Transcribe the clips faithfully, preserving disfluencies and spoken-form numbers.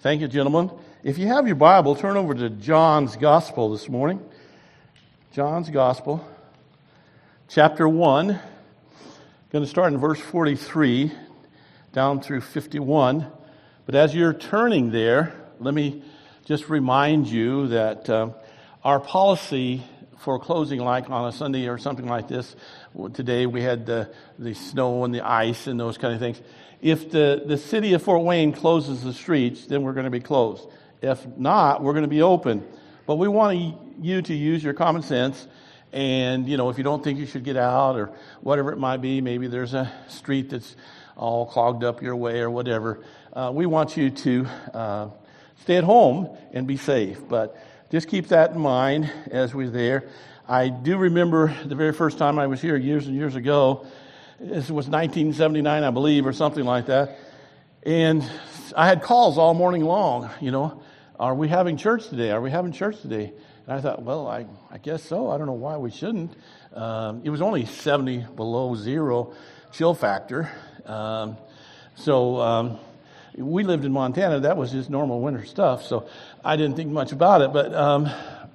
Thank you, gentlemen. If you have your Bible, turn over to John's Gospel this morning. John's Gospel, chapter one. Going to start in verse forty-three down through fifty-one. But as you're turning there, let me just remind you that uh, our policy for closing, like on a Sunday or something like this, today we had the, the snow and the ice and those kind of things. If the, the city of Fort Wayne closes the streets, then we're going to be closed. If not, we're going to be open. But we want you to use your common sense. And, you know, if you don't think you should get out or whatever it might be, maybe there's a street that's all clogged up your way or whatever. Uh, we want you to uh, stay at home and be safe. But just keep that in mind as we're there. I do remember the very first time I was here years and years ago. This was nineteen seventy-nine, I believe, or something like that. And I had calls all morning long, you know, are we having church today? Are we having church today? And I thought, well, I, I guess so. I don't know why we shouldn't. Um, it was only seventy below zero chill factor. Um, so um, we lived in Montana. That was just normal winter stuff. So I didn't think much about it. But um,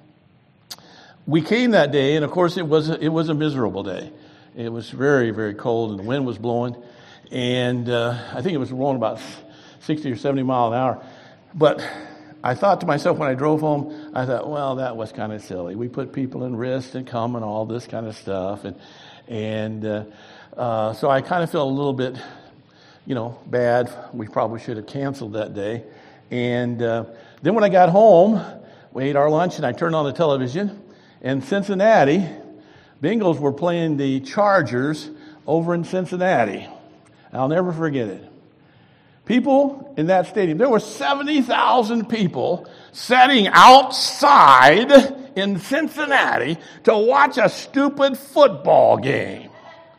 we came that day, and of course it was, it was a miserable day. It was very, very cold, and the wind was blowing. And uh, I think it was blowing about sixty or seventy miles an hour. But I thought to myself when I drove home, I thought, well, that was kind of silly. We put people in risk and come and all this kind of stuff. And and uh, uh, so I kind of felt a little bit, you know, bad. We probably should have canceled that day. And uh, then when I got home, we ate our lunch, and I turned on the television. And Cincinnati Bengals were playing the Chargers over in Cincinnati. I'll never forget it. People in that stadium, there were seventy thousand people sitting outside in Cincinnati to watch a stupid football game.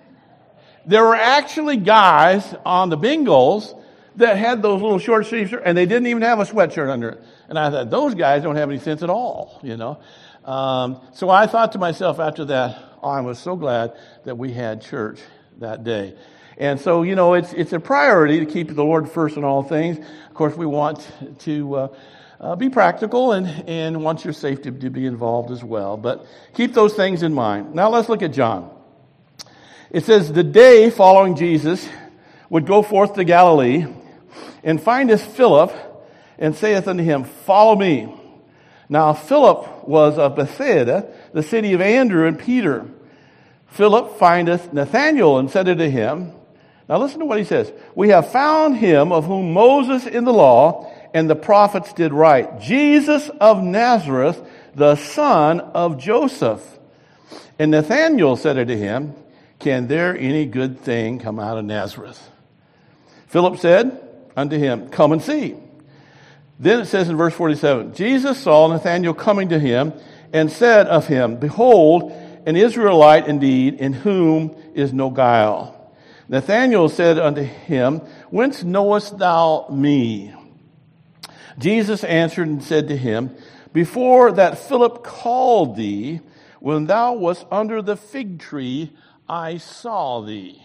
There were actually guys on the Bengals that had those little short sleeves, and they didn't even have a sweatshirt under it. And I thought, those guys don't have any sense at all, you know. Um, so I thought to myself after that, oh, I was so glad that we had church that day. And so, you know, it's it's a priority to keep the Lord first in all things. Of course, we want to uh, uh, be practical and, and want your safety to be involved as well. But keep those things in mind. Now let's look at John. It says, the day following Jesus would go forth to Galilee and findeth Philip and saith unto him, follow me. Now Philip was of Bethsaida, the city of Andrew and Peter. Philip findeth Nathanael and said unto him, now listen to what he says. We have found him of whom Moses in the law and the prophets did write, Jesus of Nazareth, the son of Joseph. And Nathanael said unto him, can there any good thing come out of Nazareth? Philip said unto him, come and see. Then it says in verse forty-seven, Jesus saw Nathanael coming to him and said of him, behold, an Israelite indeed, in whom is no guile. Nathanael said unto him, whence knowest thou me? Jesus answered and said to him, before that Philip called thee, when thou wast under the fig tree, I saw thee.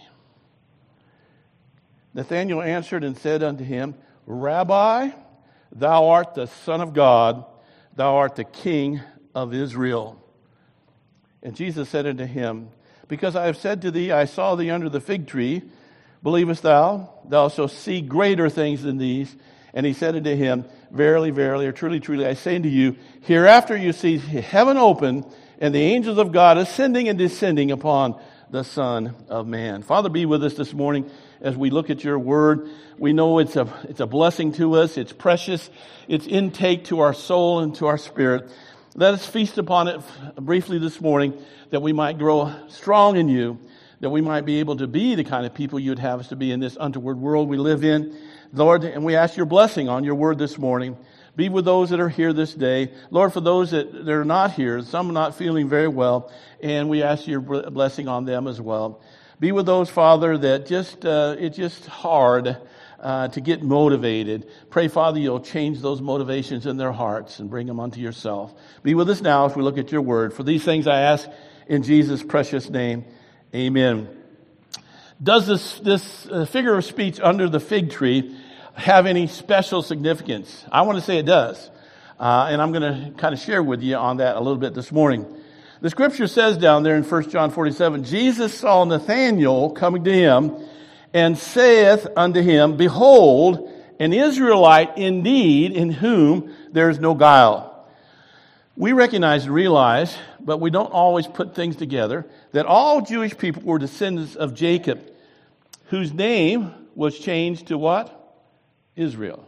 Nathanael answered and said unto him, Rabbi, thou art the Son of God, thou art the King of Israel. And Jesus said unto him, because I have said to thee, I saw thee under the fig tree, believest thou? Thou shalt see greater things than these. And he said unto him, verily, verily, or truly, truly, I say unto you, hereafter you see heaven open, and the angels of God ascending and descending upon the Son of Man. Father, be with us this morning as we look at your word. We know it's a it's a blessing to us. It's precious. It's intake to our soul and to our spirit. Let us feast upon it briefly this morning, that we might grow strong in you, that we might be able to be the kind of people you'd have us to be in this untoward world we live in. Lord, and we ask your blessing on your word this morning. Be with those that are here this day. Lord, for those that, that are not here, some are not feeling very well, and we ask your blessing on them as well. Be with those, Father, that just uh, it's just hard uh, to get motivated. Pray, Father, you'll change those motivations in their hearts and bring them unto yourself. Be with us now as we look at your word. For these things I ask in Jesus' precious name. Amen. Does this, this uh, figure of speech under the fig tree have any special significance? I want to say it does. Uh, and I'm going to kind of share with you on that a little bit this morning. The scripture says down there in First John forty-seven, Jesus saw Nathanael coming to him and saith unto him, Behold, an Israelite indeed, in whom there is no guile. We recognize and realize, but we don't always put things together, that all Jewish people were descendants of Jacob, whose name was changed to what? Israel.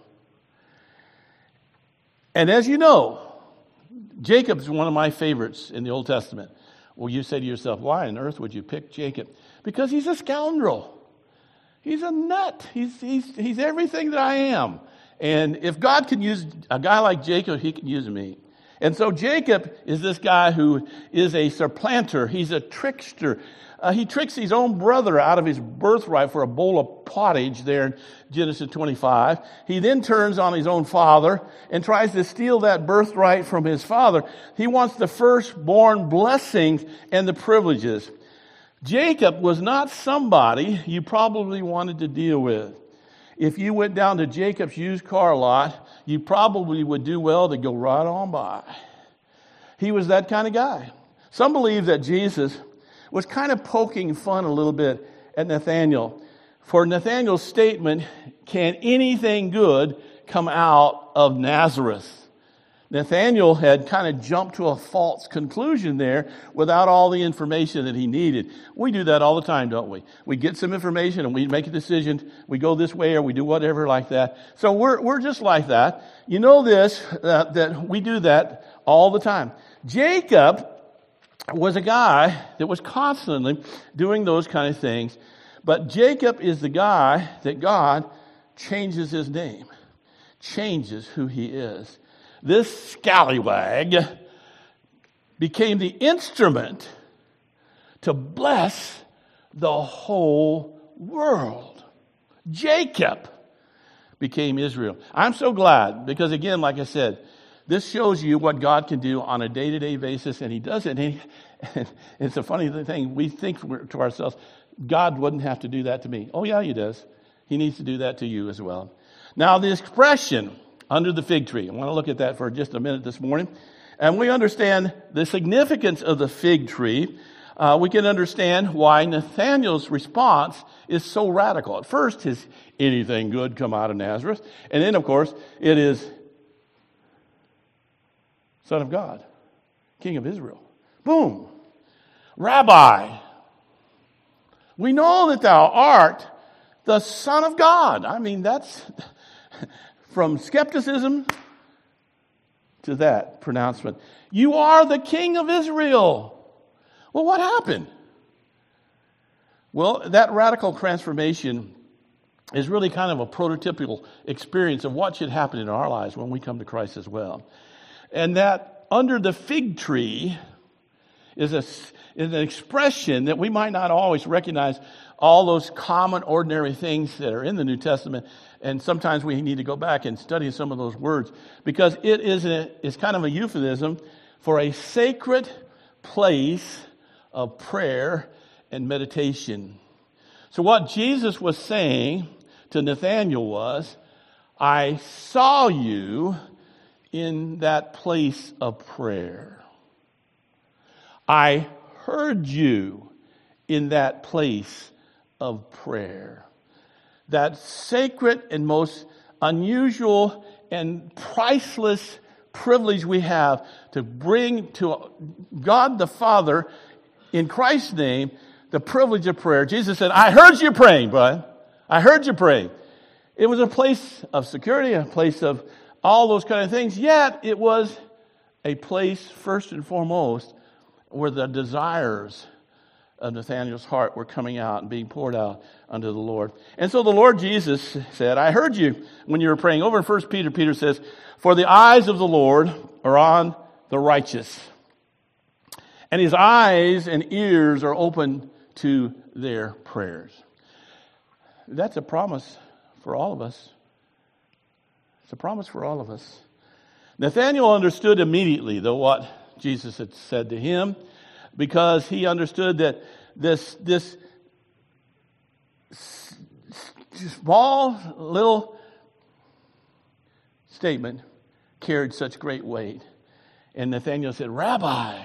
And as you know, Jacob is one of my favorites in the Old Testament. Well, you say to yourself, why on earth would you pick Jacob? Because he's a scoundrel. He's a nut. He's, he's, he's everything that I am. And if God can use a guy like Jacob, he can use me. And so Jacob is this guy who is a supplanter. He's a trickster. Uh, he tricks his own brother out of his birthright for a bowl of pottage there in Genesis twenty-five. He then turns on his own father and tries to steal that birthright from his father. He wants the firstborn blessings and the privileges. Jacob was not somebody you probably wanted to deal with. If you went down to Jacob's used car lot, you probably would do well to go right on by. He was that kind of guy. Some believe that Jesus was kind of poking fun a little bit at Nathanael. For Nathanael's statement, can anything good come out of Nazareth? Nathanael had kind of jumped to a false conclusion there without all the information that he needed. We do that all the time, don't we? We get some information and we make a decision. We go this way or we do whatever like that. So we're we're just like that. You know this, uh, that we do that all the time. Jacob was a guy that was constantly doing those kind of things. But Jacob is the guy that God changes his name, changes who he is. This scallywag became the instrument to bless the whole world. Jacob became Israel. I'm so glad because, again, like I said, this shows you what God can do on a day-to-day basis, and he does it. And he, and it's a funny thing. We think to ourselves, God wouldn't have to do that to me. Oh, yeah, he does. He needs to do that to you as well. Now, the expression under the fig tree. I want to look at that for just a minute this morning. And we understand the significance of the fig tree. Uh, we can understand why Nathanael's response is so radical. At first, his anything good come out of Nazareth. And then, of course, it is Son of God, King of Israel. Boom. Rabbi, we know that thou art the Son of God. I mean, that's from skepticism to that pronouncement. You are the King of Israel. Well, what happened? Well, that radical transformation is really kind of a prototypical experience of what should happen in our lives when we come to Christ as well. And that under the fig tree is, a, is an expression that we might not always recognize all those common, ordinary things that are in the New Testament. And sometimes we need to go back and study some of those words because it is, a, is kind of a euphemism for a sacred place of prayer and meditation. So what Jesus was saying to Nathanael was, I saw you in that place of prayer. I heard you in that place of prayer. That sacred and most unusual and priceless privilege we have to bring to God the Father in Christ's name the privilege of prayer. Jesus said, I heard you praying, bud. I heard you praying. It was a place of security, a place of all those kind of things, yet it was a place first and foremost where the desires of Nathanael's heart were coming out and being poured out unto the Lord. And so the Lord Jesus said, I heard you when you were praying. Over in First Peter, Peter says, for the eyes of the Lord are on the righteous, and his eyes and ears are open to their prayers. That's a promise for all of us. It's a promise for all of us. Nathanael understood immediately, though, what Jesus had said to him, because he understood that this, this small little statement carried such great weight. And Nathanael said, Rabbi.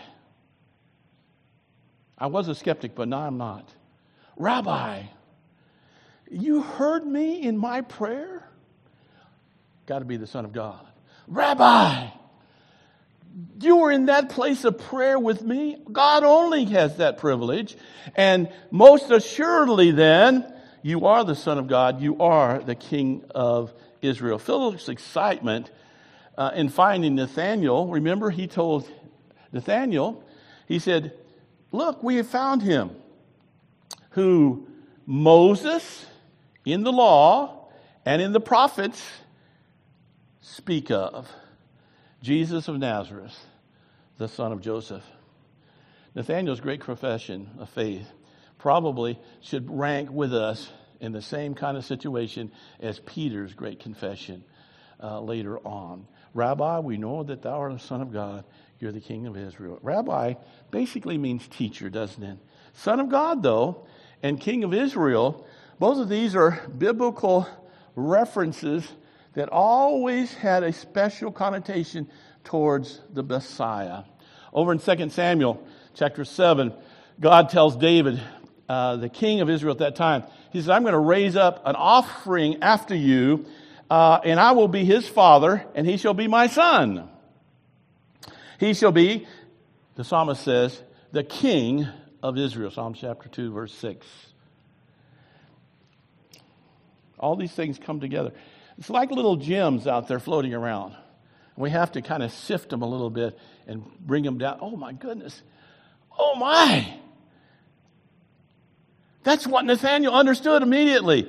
I was a skeptic, but now I'm not. Rabbi, you heard me in my prayer? Got to be the Son of God. Rabbi, you were in that place of prayer with me? God only has that privilege. And most assuredly then, you are the Son of God. You are the King of Israel. Philip's excitement uh, in finding Nathanael, remember he told Nathanael, he said, look, we have found him who Moses in the law and in the prophets speak of. Jesus of Nazareth, the son of Joseph. Nathanael's great confession of faith probably should rank with us in the same kind of situation as Peter's great confession uh, later on. Rabbi, we know that thou art the Son of God. You're the King of Israel. Rabbi basically means teacher, doesn't it? Son of God, though, and King of Israel, both of these are biblical references that always had a special connotation towards the Messiah. Over in Second Samuel chapter seven, God tells David, uh, the king of Israel at that time, he says, I'm going to raise up an offering after you, uh, and I will be his father, and he shall be my son. He shall be, the psalmist says, the king of Israel. Psalm chapter two, verse six. All these things come together. It's like little gems out there floating around. We have to kind of sift them a little bit and bring them down. Oh, my goodness. Oh, my. That's what Nathanael understood immediately.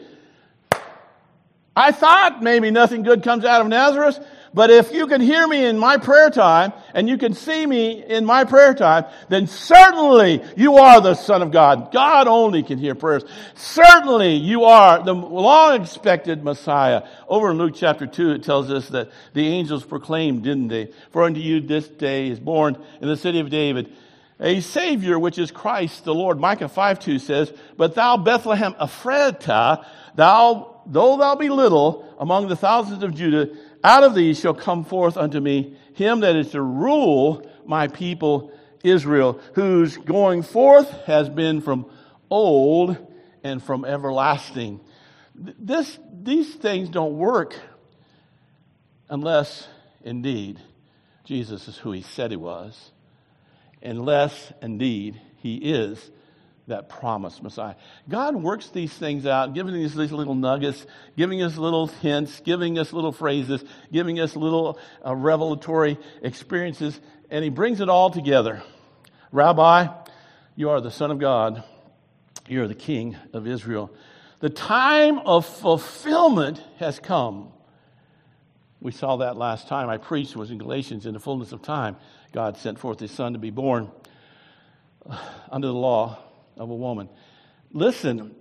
I thought maybe nothing good comes out of Nazareth, but if you can hear me in my prayer time and you can see me in my prayer time, then certainly you are the Son of God. God only can hear prayers. Certainly you are the long-expected Messiah. Over in Luke chapter two, it tells us that the angels proclaimed, didn't they? For unto you this day is born in the city of David a Savior, which is Christ the Lord. Micah five two says, but thou Bethlehem Ephratah, thou, though thou be little among the thousands of Judah, out of these shall come forth unto me him that is to rule my people Israel, whose going forth has been from old and from everlasting. This, these things don't work unless, indeed, Jesus is who he said he was. Unless, indeed, he is that promised Messiah. God works these things out, giving us these little nuggets, giving us little hints, giving us little phrases, giving us little uh, revelatory experiences, and he brings it all together. Rabbi, you are the Son of God. You are the King of Israel. The time of fulfillment has come. We saw that last time I preached, was in Galatians. In the fullness of time, God sent forth his Son to be born under the law of a woman. Listen,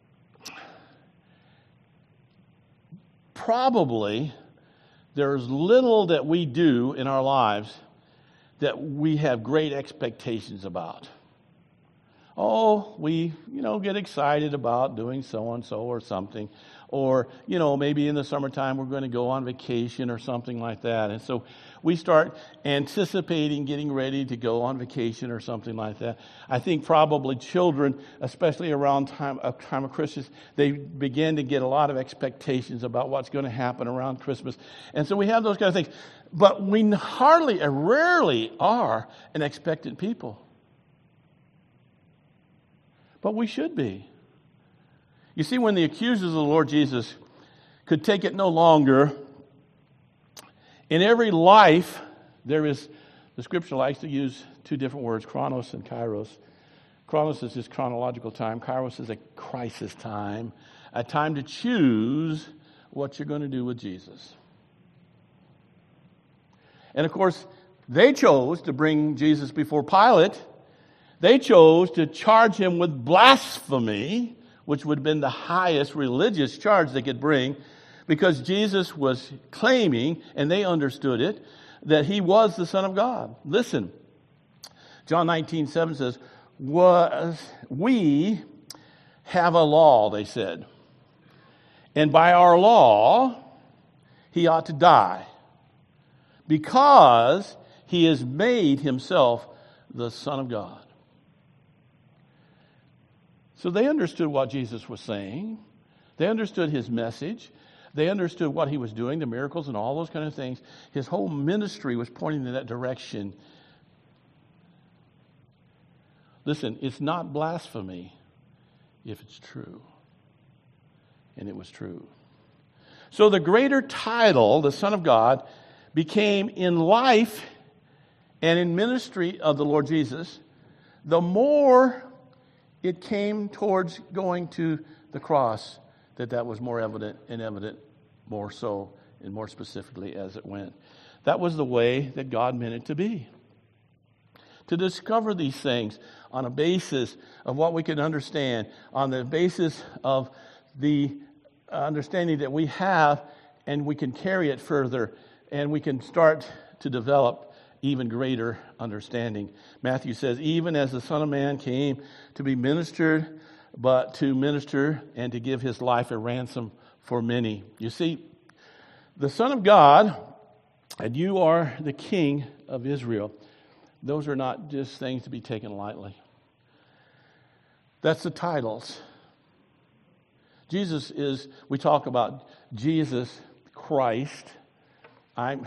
probably there's little that we do in our lives that we have great expectations about. Oh, we, you know, get excited about doing so-and-so or something. Or, you know, maybe in the summertime we're going to go on vacation or something like that. And so we start anticipating getting ready to go on vacation or something like that. I think probably children, especially around time, a time of Christmas, they begin to get a lot of expectations about what's going to happen around Christmas. And so we have those kind of things. But we hardly, or rarely are an expectant people. But we should be. You see, when the accusers of the Lord Jesus could take it no longer, in every life, there is, the scripture likes to use two different words, chronos and kairos. Chronos is just chronological time. Kairos is a crisis time, a time to choose what you're going to do with Jesus. And of course, they chose to bring Jesus before Pilate. They chose to charge him with blasphemy, which would have been the highest religious charge they could bring, because Jesus was claiming, and they understood it, that he was the Son of God. Listen, John nineteen seven says, "Was we have a law," they said. "And by our law, he ought to die because he has made himself the Son of God. So they understood what Jesus was saying. They understood his message. They understood what he was doing, the miracles and all those kind of things. His whole ministry was pointing in that direction. Listen, it's not blasphemy if it's true. And it was true. So the greater title, the Son of God, became in life and in ministry of the Lord Jesus, the more it came towards going to the cross, that that was more evident and evident more so and more specifically as it went. That was the way that God meant it to be. To discover these things on a basis of what we can understand, on the basis of the understanding that we have, and we can carry it further, and we can start to develop even greater understanding. Matthew says, even as the Son of Man came to be ministered, but to minister and to give his life a ransom for many. You see, the Son of God, and you are the King of Israel. Those are not just things to be taken lightly. That's the titles. Jesus is, we talk about Jesus Christ. I'm,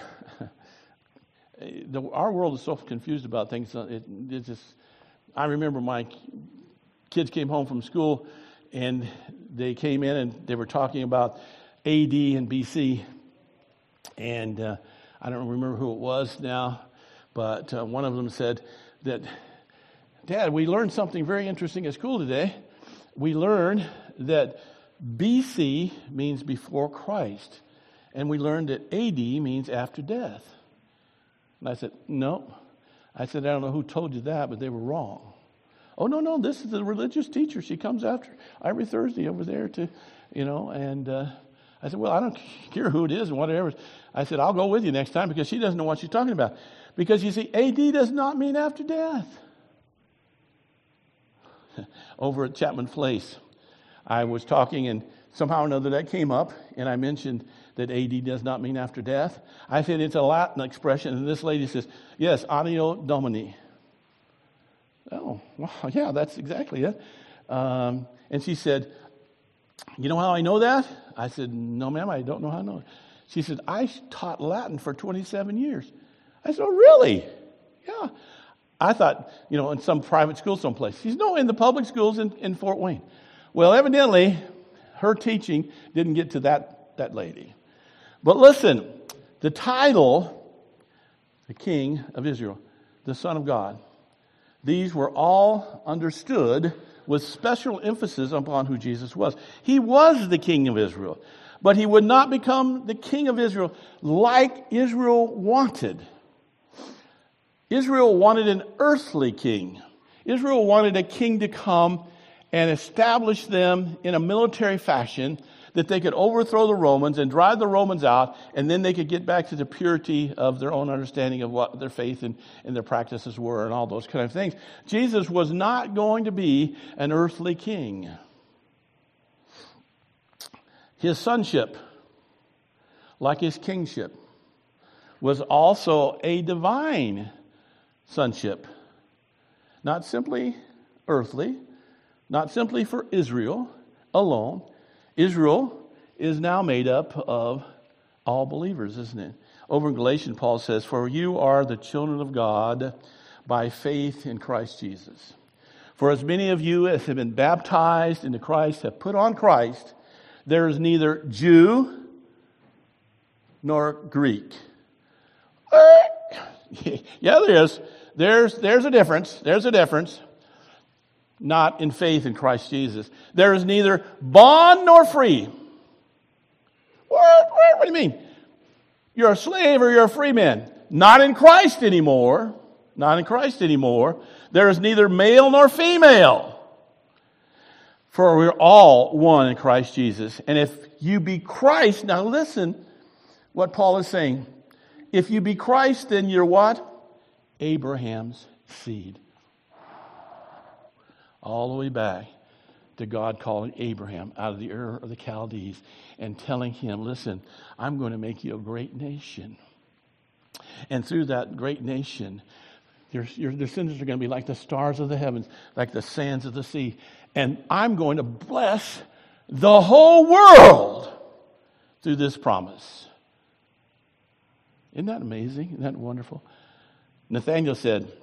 the, our world is so confused about things. It, it just, I remember my kids came home from school and they came in and they were talking about A D and B C. And uh, I don't remember who it was now, but uh, one of them said that, Dad, we learned something very interesting at school today. We learned that B C means before Christ, and we learned that A D means after death. And I said, no. I said, I don't know who told you that, but they were wrong. Oh, no, no, this is the religious teacher. She comes after every Thursday over there to, you know, and uh, I said, well, I don't care who it is and whatever. I said, I'll go with you next time because she doesn't know what she's talking about. Because you see, A D does not mean after death. Over at Chapman Place, I was talking and somehow or another that came up and I mentioned that A D does not mean after death. I said it's a Latin expression and this lady says, yes, Anno Domini. Oh, well, yeah, that's exactly it. Um, and she said, you know how I know that? I said, no, ma'am, I don't know how I know it. She said, I taught Latin for twenty-seven years. I said, oh, really? Yeah. I thought, you know, in some private school someplace. She said, no, in the public schools in, in Fort Wayne. Well, evidently, her teaching didn't get to that, that lady. But listen, the title, the King of Israel, the Son of God, these were all understood with special emphasis upon who Jesus was. He was the King of Israel, but he would not become the King of Israel like Israel wanted. Israel wanted an earthly king. Israel wanted a king to come and establish them in a military fashion that they could overthrow the Romans and drive the Romans out, and then they could get back to the purity of their own understanding of what their faith and, and their practices were and all those kind of things. Jesus was not going to be an earthly king. His sonship, like his kingship, was also a divine sonship. Not simply earthly, not simply for Israel alone. Israel is now made up of all believers, isn't it? Over in Galatians, Paul says, for you are the children of God by faith in Christ Jesus. For as many of you as have been baptized into Christ have put on Christ, there is neither Jew nor Greek. Yeah, there is. There's, there's a difference. There's a difference. Not in faith in Christ Jesus. There is neither bond nor free. What, what, what do you mean? You're a slave or you're a free man. Not in Christ anymore. Not in Christ anymore. There is neither male nor female. For we're all one in Christ Jesus. And if you be Christ, now listen what Paul is saying. If you be Christ, then you're what? Abraham's seed. All the way back to God calling Abraham out of the Ur of the Chaldees and telling him, listen, I'm going to make you a great nation. And through that great nation, your, your descendants are going to be like the stars of the heavens, like the sands of the sea. And I'm going to bless the whole world through this promise. Isn't that amazing? Isn't that wonderful? Nathanael said,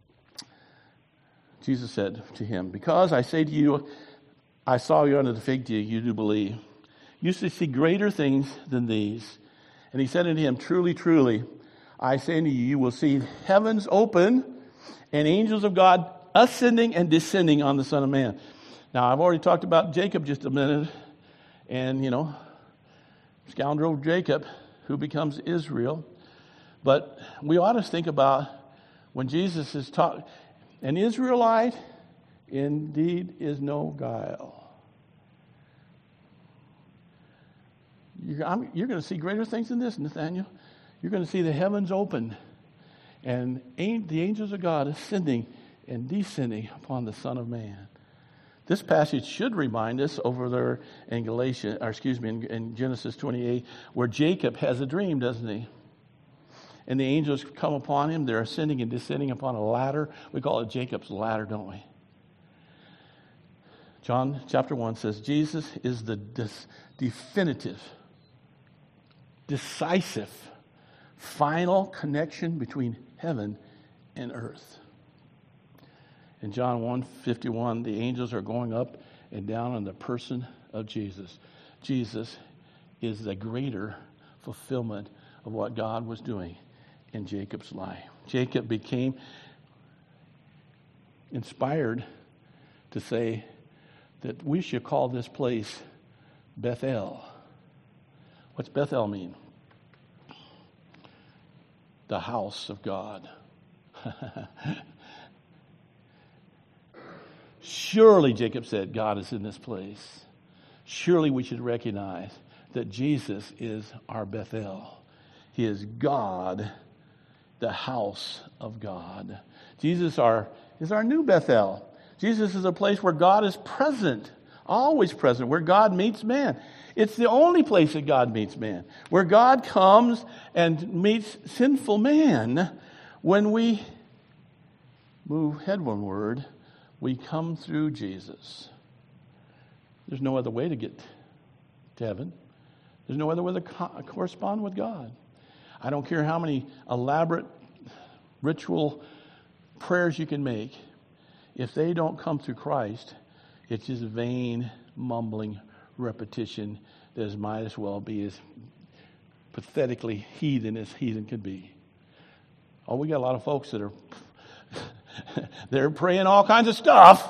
Jesus said to him, because I say to you, I saw you under the fig tree, you do believe. You should see greater things than these. And he said unto him, truly, truly, I say unto you, you will see heavens open and angels of God ascending and descending on the Son of Man. Now, I've already talked about Jacob just a minute. And, you know, scoundrel Jacob, who becomes Israel. But we ought to think about when Jesus is talking, an Israelite indeed is no guile. You're, I'm, you're going to see greater things than this, Nathanael. You're going to see the heavens open and the angels of God ascending and descending upon the Son of Man. This passage should remind us over there in Galatians, or excuse me, in, in Genesis twenty-eight, where Jacob has a dream, doesn't he? And the angels come upon him. They're ascending and descending upon a ladder. We call it Jacob's ladder, don't we? John chapter one says, Jesus is the dis- definitive, decisive, final connection between heaven and earth. In John one fifty-one, the angels are going up and down on the person of Jesus. Jesus is the greater fulfillment of what God was doing in Jacob's life. Jacob became inspired to say that we should call this place Bethel. What's Bethel mean? The house of God. Surely, Jacob said, God is in this place. Surely we should recognize that Jesus is our Bethel. He is God, the house of God. Jesus our, is our new Bethel. Jesus is a place where God is present, always present, where God meets man. It's the only place that God meets man, where God comes and meets sinful man. When we move heavenward, we come through Jesus. There's no other way to get to heaven. There's no other way to co- correspond with God. I don't care how many elaborate ritual prayers you can make. If they don't come through Christ, it's just vain, mumbling repetition that might as well be as pathetically heathen as heathen could be. Oh, we got a lot of folks that are they're praying all kinds of stuff.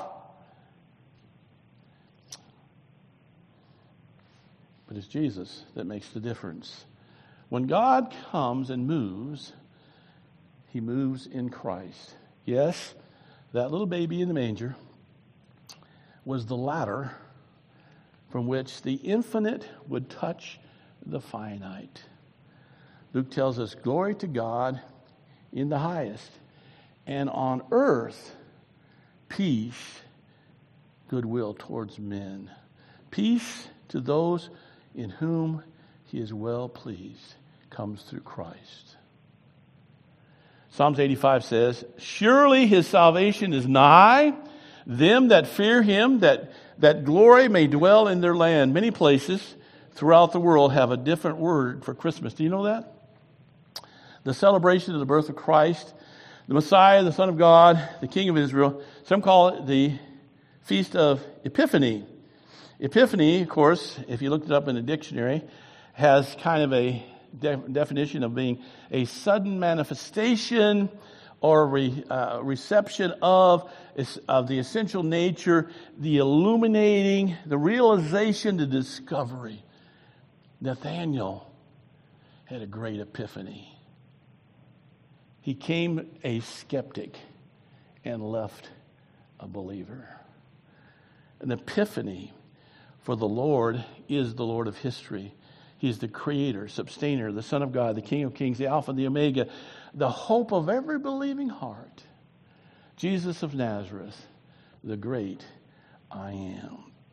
But it's Jesus that makes the difference. When God comes and moves, he moves in Christ. Yes, that little baby in the manger was the ladder from which the infinite would touch the finite. Luke tells us, glory to God in the highest, and on earth, peace, goodwill towards men. Peace to those in whom he is well pleased comes through Christ. Psalms eighty-five says, surely his salvation is nigh them that fear him, that, that glory may dwell in their land. Many places throughout the world have a different word for Christmas. Do you know that? The celebration of the birth of Christ, the Messiah, the Son of God, the King of Israel. Some call it the Feast of Epiphany. Epiphany, of course, if you looked it up in a dictionary, has kind of a de- definition of being a sudden manifestation or re, uh, reception of, of the essential nature, the illuminating, the realization, the discovery. Nathanael had a great epiphany. He came a skeptic and left a believer. An epiphany for the Lord is the Lord of history. He's the creator, sustainer, the Son of God, the King of Kings, the Alpha, the Omega, the hope of every believing heart. Jesus of Nazareth, the great I am.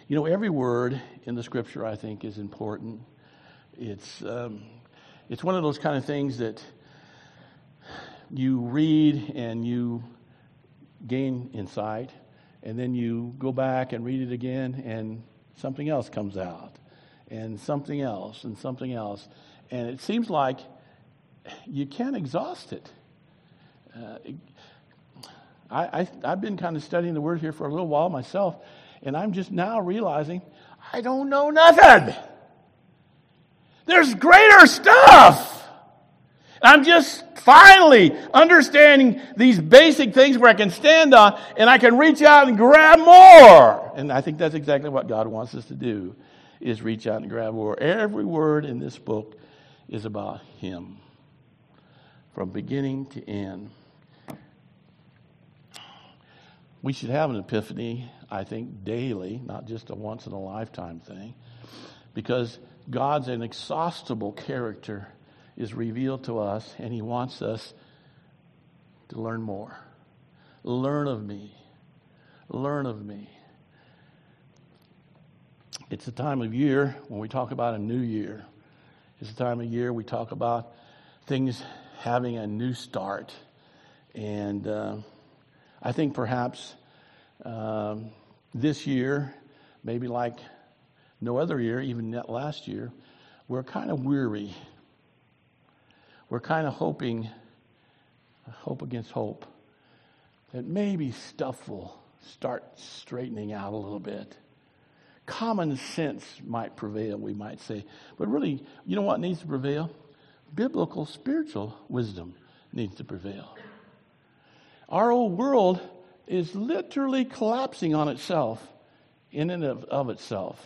You know, every word in the Scripture, I think, is important. It's um, it's one of those kind of things that you read and you gain insight, and then you go back and read it again, and something else comes out, and something else, and something else. And it seems like you can't exhaust it. Uh, I, I, I've been kind of studying the Word here for a little while myself, and I'm just now realizing I don't know nothing. There's greater stuff. I'm just finally understanding these basic things where I can stand on and I can reach out and grab more. And I think that's exactly what God wants us to do, is reach out and grab more. Every word in this book is about Him, from beginning to end. We should have an epiphany, I think, daily, not just a once-in-a-lifetime thing, because God's inexhaustible character is revealed to us, and He wants us to learn more. Learn of me. Learn of me. It's a time of year when we talk about a new year. It's a time of year we talk about things having a new start. And uh, I think perhaps um, this year, maybe like no other year, even that last year, we're kind of weary. We're kind of hoping, hope against hope, that maybe stuff will start straightening out a little bit. Common sense might prevail, we might say. But really, you know what needs to prevail? Biblical, spiritual wisdom needs to prevail. Our old world is literally collapsing on itself, in and of, of itself.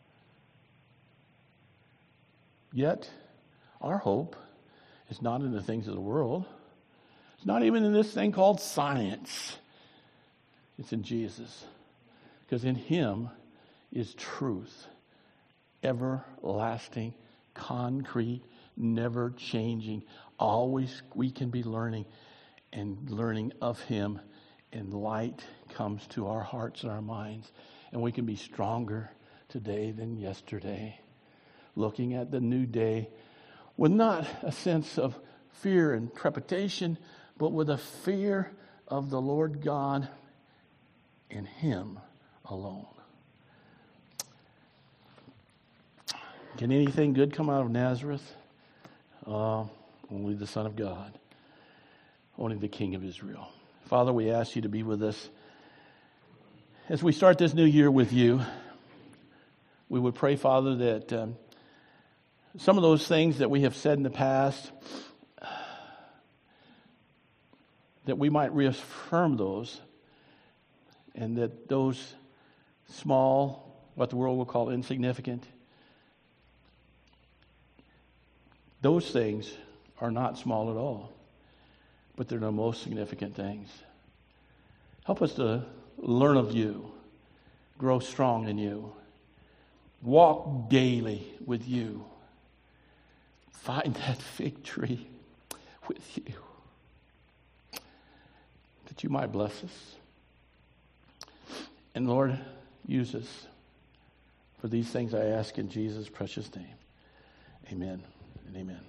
Yet, our hope is not in the things of the world. It's not even in this thing called science. It's in Jesus. Because in Him is truth, everlasting, concrete, never changing. Always we can be learning and learning of Him, and light comes to our hearts and our minds, and we can be stronger today than yesterday, looking at the new day with not a sense of fear and trepidation, but with a fear of the Lord God and Him alone. Can anything good come out of Nazareth? Uh, only the Son of God. Only the King of Israel. Father, we ask You to be with us as we start this new year with You. We would pray, Father, that um, some of those things that we have said in the past, that we might reaffirm those, and that those small, what the world will call insignificant, those things are not small at all, but they're the most significant things. Help us to learn of You, grow strong in You, walk daily with You, find that victory with You, that You might bless us. And Lord, use us. For these things I ask in Jesus' precious name. Amen and amen.